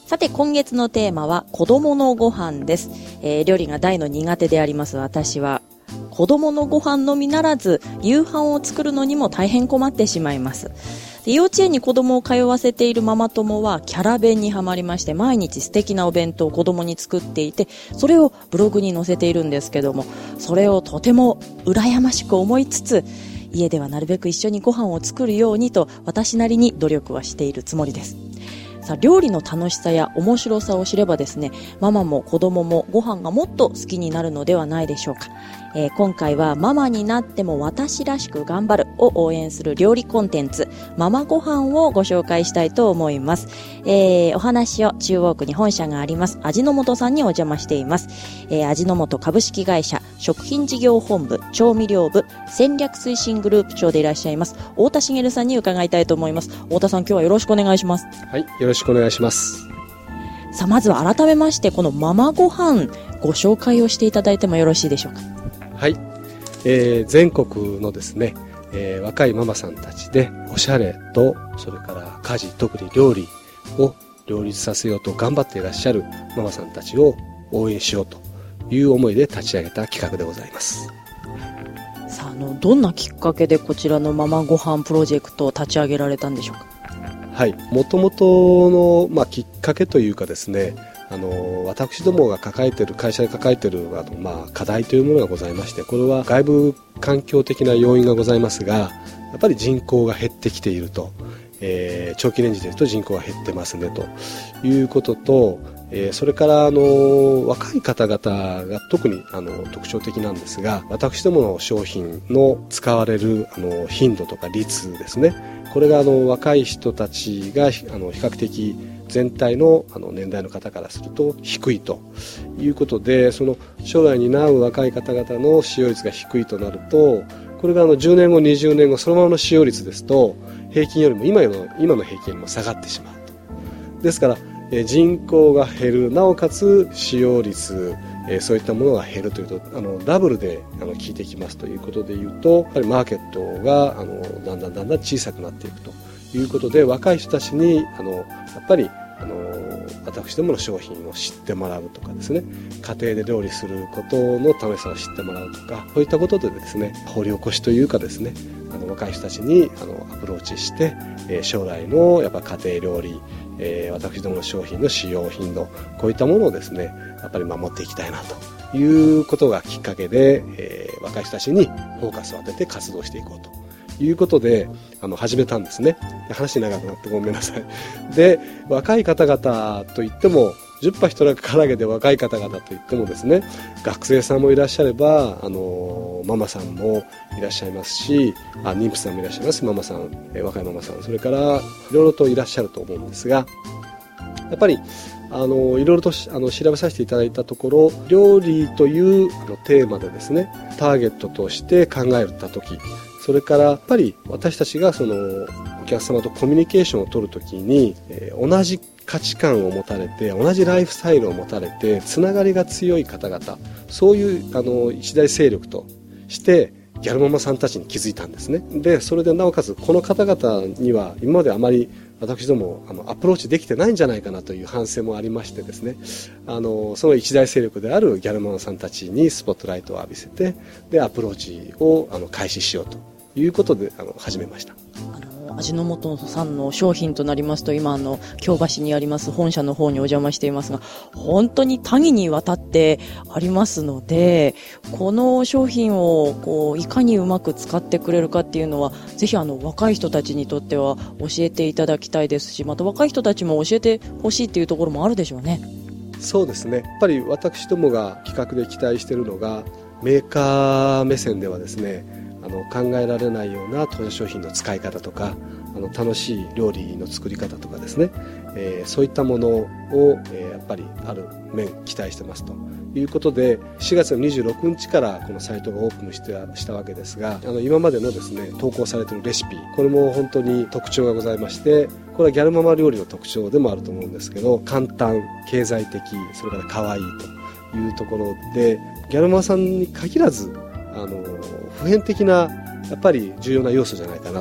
さて今月のテーマは子供のご飯です。料理が大の苦手であります私は子供のご飯のみならず夕飯を作るのにも大変困ってしまいます。幼稚園に子供を通わせているママ友はキャラ弁にはまりまして、毎日素敵なお弁当を子供に作っていて、それをブログに載せているんですけども、それをとても羨ましく思いつつ、家ではなるべく一緒にご飯を作るようにと私なりに努力はしているつもりです。さあ、料理の楽しさや面白さを知ればですね、ママも子供もご飯がもっと好きになるのではないでしょうか。今回はママになっても私らしく頑張るを応援する料理コンテンツママご飯をご紹介したいと思います。お話を中央区に本社があります味の素さんにお邪魔しています。味の素株式会社食品事業本部調味料部戦略推進グループ長でいらっしゃいます太田茂さんに伺いたいと思います。太田さん、今日はよろしくお願いします。 はい、よろしくお願いします。 さあ、まずは改めましてこのママご飯ご紹介をしていただいてもよろしいでしょうか。 はい、全国のですね、若いママさんたちでおしゃれとそれから家事、特に料理を両立させようと頑張っていらっしゃるママさんたちを応援しようという思いで立ち上げた企画でございます。 さあ、どんなきっかけでこちらのママご飯プロジェクトを立ち上げられたんでしょうか。 はい、もともとの、きっかけというかですね、私どもが会社で抱えている課題というものがございまして、これは外部環境的な要因がございますが、やっぱり人口が減ってきていると、長期レンジでいうと人口が減ってますねということと、それから若い方々が特に特徴的なんですが、私どもの商品の使われる頻度とか率ですね、これが若い人たちが比較的全体の年代の方からすると低いということで、その将来に担う若い方々の使用率が低いとなると、これが10年後20年後そのままの使用率ですと平均よりも今の平均よりも下がってしまうと。ですから人口が減る、なおかつ使用率、そういったものが減るというとダブルで効いてきますということでいうと、やっぱりマーケットがだんだん小さくなっていくということで、若い人たちにやっぱり私どもの商品を知ってもらうとかですね、家庭で料理することの楽しさを知ってもらうとか、そういったことでですね、掘り起こしというかですね、若い人たちにアプローチして、将来のやっぱ家庭料理、私どもの商品の使用頻度、こういったものをですね、やっぱり守っていきたいなということがきっかけで、若い人たちにフォーカスを当てて活動していこうということで始めたんですね。話長くなってごめんなさい。で、若い方々といっても10羽一からげで若い方々といってもですね、学生さんもいらっしゃればママさんもいらっしゃいますし、妊婦さんもいらっしゃいます。ママさん、若いママさん、それからいろいろといらっしゃると思うんですが、やっぱりいろいろと調べさせていただいたところ、料理というテーマでですね、ターゲットとして考えたとき、それからやっぱり私たちがお客様とコミュニケーションを取るときに、同じ価値観を持たれて、同じライフスタイルを持たれて、つながりが強い方々、そういう一大勢力としてギャルママさんたちに気づいたんですね。で、それでなおかつこの方々には今まであまり私どもアプローチできてないんじゃないかなという反省もありましてですね、その一大勢力であるギャルママさんたちにスポットライトを浴びせて、でアプローチを開始しようということで始めました。 味の素さんの商品となりますと、今京橋にあります本社の方にお邪魔していますが、本当に多岐にわたってありますので、この商品をいかにうまく使ってくれるかっていうのは、ぜひ若い人たちにとっては教えていただきたいですし、また若い人たちも教えてほしいっていうところもあるでしょうね。 そうですね。やっぱり私どもが企画で期待しているのが、メーカー目線ではですね、考えられないような当社商品の使い方とか、楽しい料理の作り方とかですね、そういったものを、やっぱりある面期待してますということで、4月の26日からこのサイトがオープンしたわけですが、今までのですね、投稿されているレシピ、これも本当に特徴がございまして、これはギャルママ料理の特徴でもあると思うんですけど、簡単、経済的、それから可愛いというところで、ギャルママさんに限らず普遍的なやっぱり重要な要素じゃないかなと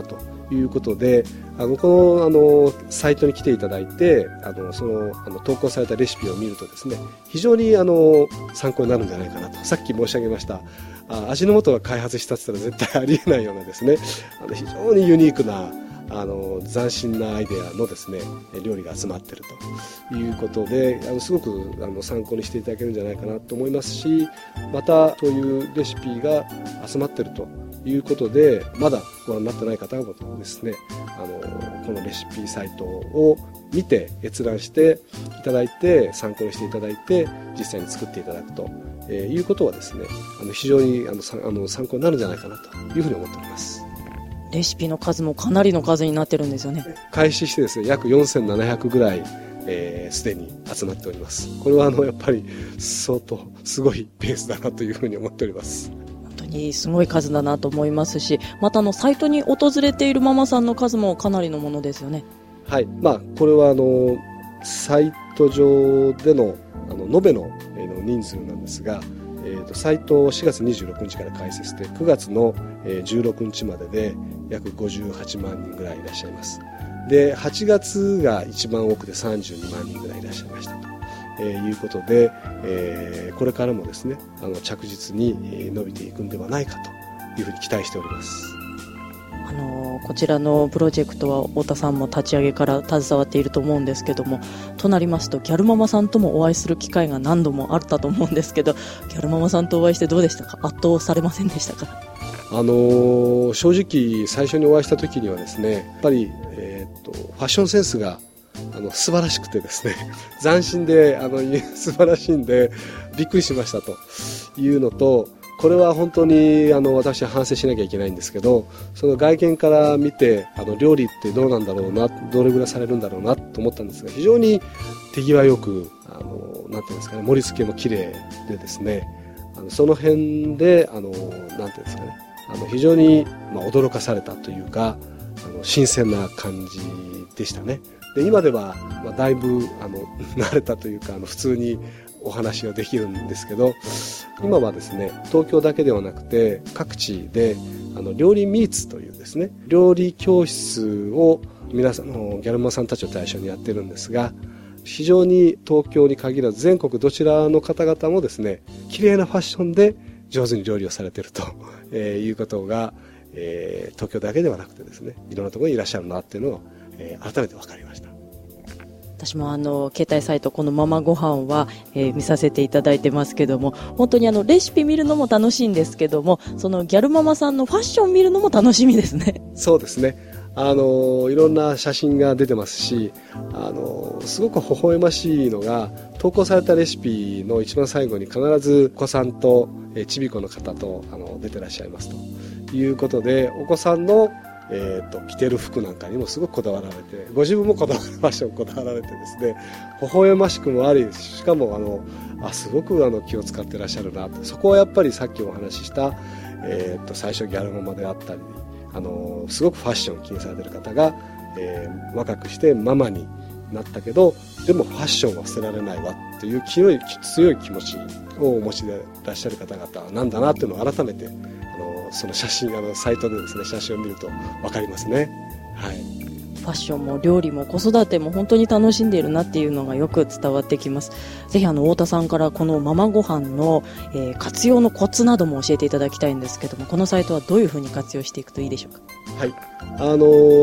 いうことで、このサイトに来ていただいて、投稿されたレシピを見るとですね、非常に参考になるんじゃないかなと。さっき申し上げました味の素が開発したって言ったら絶対ありえないようなですね、非常にユニークな斬新なアイデアのですね料理が集まっているということで、すごく参考にしていただけるんじゃないかなと思いますし、またそういうレシピが集まっているということで、まだご覧になってない方もですね、このレシピサイトを見て閲覧していただいて、参考にしていただいて実際に作っていただくということはですね、非常に参考になるんじゃないかなというふうに思っております。 レシピの数もかなりの数になってるんですよね。 開始してですね、約4700ぐらいすでに集まっております。これはやっぱり相当すごいペースだなというふうに思っております。 本当にすごい数だなと思いますし、またサイトに訪れているママさんの数もかなりのものですよね。 はい、これはサイト上での延べの人数なんですが、サイトを4月26日から開設して9月の16日までで約58万人ぐらいいらっしゃいます。で、8月が一番多くて32万人ぐらいいらっしゃいましたということで、これからもですね着実に伸びていくんではないかというふうに期待しております。 こちらのプロジェクトは太田さんも立ち上げから携わっていると思うんですけども、となりますとギャルママさんともお会いする機会が何度もあったと思うんですけど、ギャルママさんとお会いしてどうでしたか？圧倒されませんでしたか？ 正直最初にお会いした時にはですね、やっぱり、ファッションセンスが素晴らしくてですね、斬新で素晴らしいんでびっくりしましたというのと、これは本当に私は反省しなきゃいけないんですけど、その外見から見て料理ってどうなんだろうな、どれぐらいされるんだろうなと思ったんですが、非常に手際よくなんていうんですかね、盛り付けも綺麗でですね、その辺でなんていうんですかね、非常に驚かされたというか新鮮な感じでしたね。で、今ではだいぶ慣れたというか普通にお話ができるんですけど、今はですね東京だけではなくて各地で料理ミーツというですね料理教室を皆さんギャルマさんたちを対象にやってるんですが、非常に東京に限らず全国どちらの方々もですね綺麗なファッションで上手に料理をされているということが、東京だけではなくてですねいろんなところにいらっしゃるなっていうのを、改めて分かりました。 私も携帯サイトこのママごはんは、見させていただいてますけども、本当にレシピ見るのも楽しいんですけども、そのギャルママさんのファッション見るのも楽しみですね。 そうですね、いろんな写真が出てますし、すごく微笑ましいのが、投稿されたレシピの一番最後に必ずお子さんとちびこの方と出てらっしゃいますということで、お子さんの着てる服なんかにもすごくこだわられて、ご自分もファッションこだわられてですね、微笑ましくもあり、しかもすごく気を使ってらっしゃるなと。そこはやっぱりさっきお話しした、最初ギャルママであったり、すごくファッションを気にされてる方が、若くしてママになったけど、でもファッションは捨てられないわという強い気持ちをお持ちでいらっしゃる方々なんだなというのを改めてその写真サイトでですね写真を見ると分かりますね。はい、 ファッションも料理も子育ても本当に楽しんでいるなっていうのがよく伝わってきます。ぜひ太田さんからこのママごはんの、活用のコツなども教えていただきたいんですけども、このサイトはどういうふうに活用していくといいでしょうか？ はい、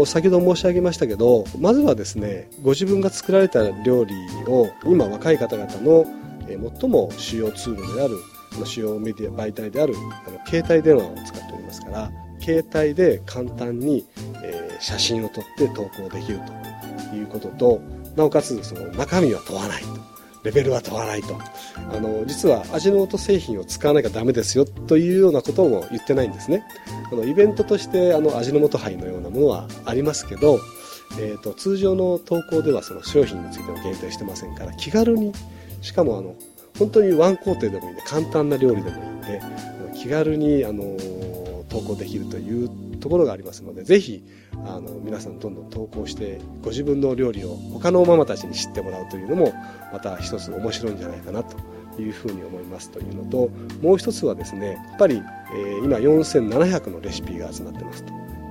先ほど申し上げましたけど、まずはですねご自分が作られた料理を今若い方々の、最も主要ツールである主要メディア媒体である携帯電話を使っておりますから、携帯で簡単に、写真を撮って投稿できるということと、なおかつその中身は問わないと、レベルは問わないと、実は味の素製品を使わなきゃダメですよというようなことも言ってないんですね。イベントとして味の素杯のようなものはありますけど、通常の投稿ではその商品については限定してませんから、気軽に、しかも本当にワン工程でもいいんで、簡単な料理でもいいんで、気軽に投稿できるというところがありますので、ぜひ皆さんどんどん投稿してご自分の料理を他のママたちに知ってもらうというのもまた一つ面白いんじゃないかなというふうに思いますというのと、もう一つはですね、やっぱり今4700のレシピが集まってますと。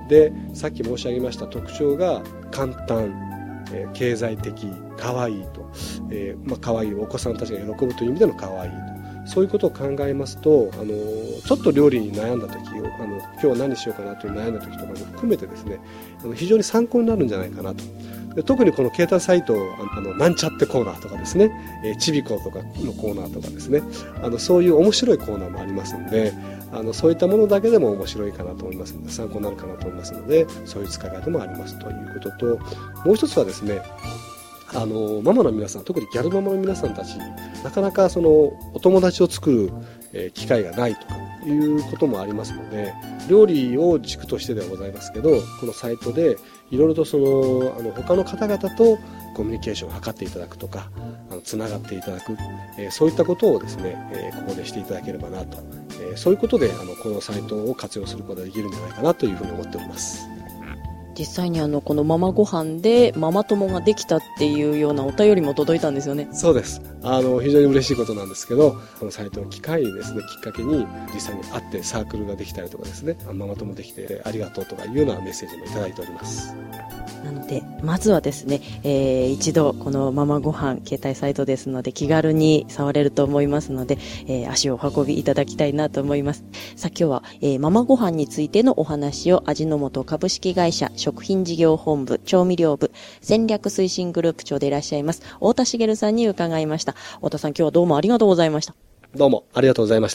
で、さっき申し上げました特徴が簡単、経済的、可愛いと、可愛いお子さんたちが喜ぶという意味での可愛いと、そういうことを考えますと、ちょっと料理に悩んだ時、今日は何しようかなという悩んだ時とかも含めてですね、非常に参考になるんじゃないかなと。で、特にこの携帯サイト、なんちゃってコーナーとかですね、ちびことかのコーナーとかですね、そういう面白いコーナーもありますので、そういったものだけでも面白いかなと思いますので、参考になるかなと思いますので、そういう使い方もありますということと、もう一つはですね、ママの皆さん、特にギャルママの皆さんたち、なかなかお友達を作る、機会がないとかいうこともありますので、料理を軸としてではございますけど、このサイトでいろいろと他の方々とコミュニケーションを図っていただくとか、つながっていただく、そういったことをですね、ここでしていただければなと、そういうことでこのサイトを活用することができるんじゃないかなというふうに思っております。 実際にこのママご飯でママ友ができたっていうようなお便りも届いたんですよね。 そうです。非常に嬉しいことなんですけど、このサイトの機会ですね、きっかけに実際に会ってサークルができたりとかですね、ママ友できてありがとうとかいうようなメッセージもいただいております。 なのでまずはですね、一度このママご飯携帯サイトですので気軽に触れると思いますので、足をお運びいただきたいなと思います。さあ今日は、ママご飯についてのお話を味の素株式会社食品事業本部調味料部戦略推進グループ長でいらっしゃいます太田茂さんに伺いました。太田さん、今日はどうもありがとうございました。 どうもありがとうございました。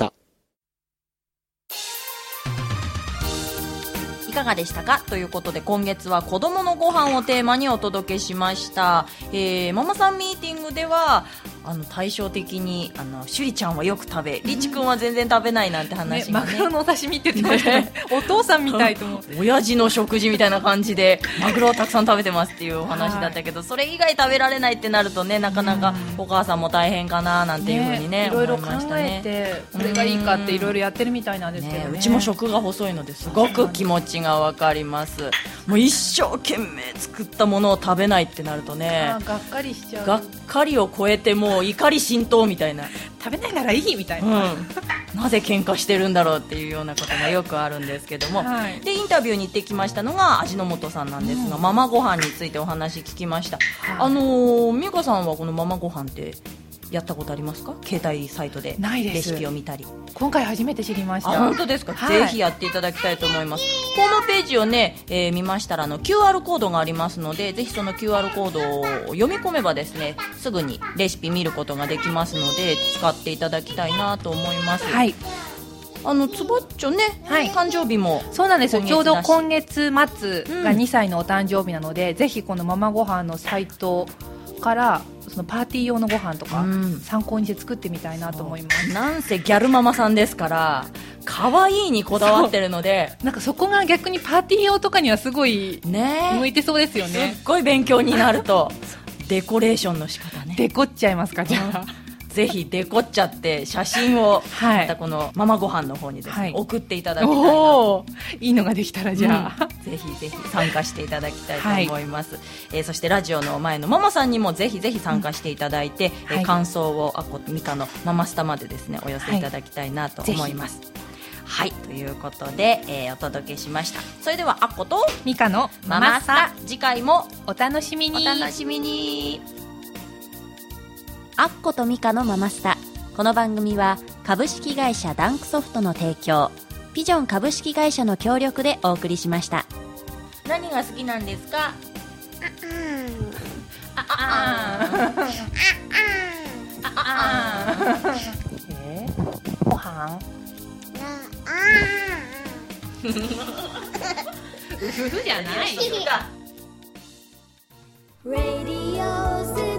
いかがでしたかということで、今月は子供のご飯をテーマにお届けしました。ママさんミーティングでは対照的にシュリちゃんはよく食べ、リチ君は全然食べないなんて話がね、 マグロのお刺身って言ってましたね。お父さんみたいと思って親父の食事みたいな感じでマグロをたくさん食べてますっていうお話だったけど、それ以外食べられないってなるとね、なかなかお母さんも大変かななんていうふうにね、 いろいろ考思いましたね。 えてこれがいいかっていろいろやってるみたいなんですけどね。 うちも食が細いのですごく気持ちがわかります。もう一生懸命作ったものを食べないってなるとね、 がっかりしちゃう。 がっかりを超えてもう怒り心頭みたいな、 食べないならいいみたいな、 なぜ喧嘩してるんだろうっていうようなことがよくあるんですけども、 はい、 でインタビューに行ってきましたのが味の素さんなんですが、ママご飯についてお話聞きました。美香さんはこのママご飯ってやったことありますか？携帯サイトでレシピを見たり。 今回初めて知りました。 本当ですか？はい、ぜひやっていただきたいと思います。ホームページをね、見ましたらQR コードがありますので、ぜひその QR コードを読み込めばですね、すぐにレシピ見ることができますので、使っていただきたいなと思います。はい。つばっちょね、はい、誕生日もそうなんですよ。ちょうど今月末が2歳のお誕生日なので、ぜひこのママご飯のサイトからそのパーティー用のご飯とか参考にして作ってみたいなと思います。 なんせギャルママさんですから可愛いにこだわってるので、 なんかそこが逆にパーティー用とかにはすごい向いてそうですよね。 すっごい勉強になるとデコレーションの仕方ね。 デコっちゃいますか？じゃあぜひデコっちゃって写真をまたこのママご飯の方にですね、送っていただきたいなと。 いいのができたらじゃあ、 ぜひぜひ参加していただきたいと思います。そしてラジオの前のママさんにもぜひぜひ参加していただいて、感想をミカのママスタまでですねお寄せいただきたいなと思います。はい、ということで、お届けしました。それではアッコとミカのママスタ、次回もお楽しみに。 お楽しみに。アッコとミカのママスタ。この番組は株式会社ダンクソフトの提供、ピジョン株式会社の協力でお送りしました。何が好きなんですか？ご飯？ うふふじゃないよ。 Radio